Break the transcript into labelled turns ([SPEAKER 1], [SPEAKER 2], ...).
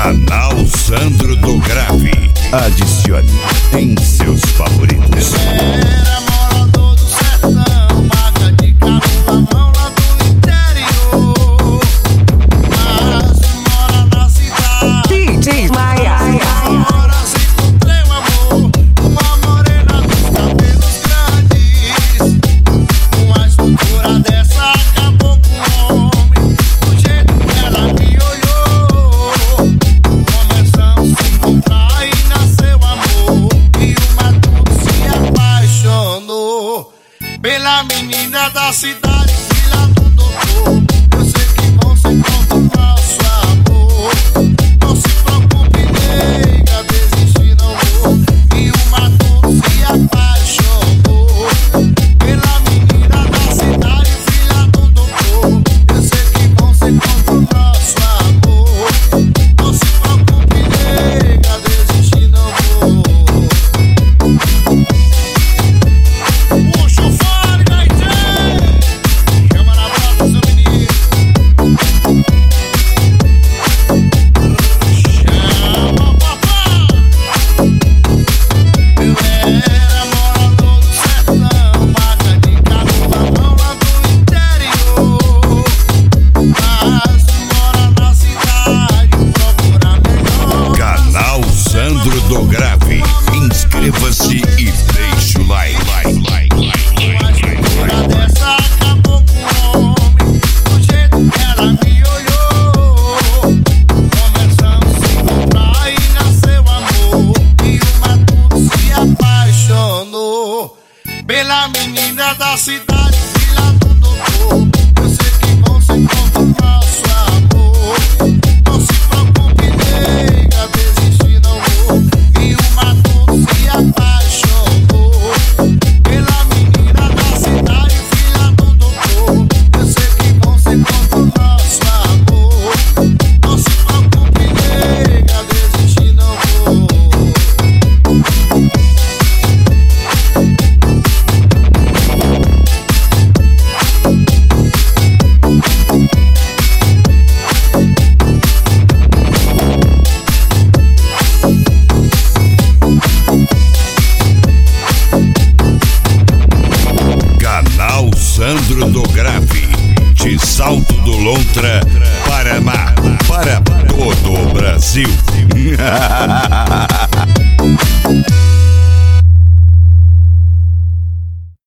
[SPEAKER 1] Canal Sandro do Grave. Adicione em seus favoritos.
[SPEAKER 2] Era morador do sertão, marca de carro na mão lá do interior. Mas mora na cidade.
[SPEAKER 3] DJ Maia.
[SPEAKER 2] Agora se encontrei um amor, uma morena dos cabelos grandes. Uma estrutura dessa acabou com o homem, do jeito que ela me olhou. Começamos a se encontrar e nasceu amor. E o matuto se apaixonou pela menina da cidade, filha do doutor. Eu sei que vão se encontrar o nosso amor. Não se preocupe, nega, desistir não vou. E o matuto se apaixonou pela menina da cidade, filha do doutor. Eu sei que vão se encontrar o nosso amor. Não se preocupe, nega, desistir não vou. Puxa o fone, gaiteiro, chama na bota, seu menino. Chama, papai. Eu era morador do sertão, marca de carro na mão lá do interior. Mas mora na cidade, procura melhor.
[SPEAKER 1] Canal Sandro do Grave. Inscreva-se e deixe o like.
[SPEAKER 2] Uma estrutura dessa acabou com o homem, do jeito que ela me olhou. Começamos a se encontrar e nasceu amor. E o matuto se apaixonou pela menina da cidade, filha do doutor. Eu sei que vão se encontrar o nosso amor. Não se preocupe, nega, desistir não vou. E o matuto se apaixonou pela menina da cidade, filha do doutor. Eu sei que vão se encontrar o nosso amor. Não se preocupe, nega, desistir não vou.
[SPEAKER 1] Canal Sandro do Grave. De Salto do Lontra, Paraná, para todo o Brasil.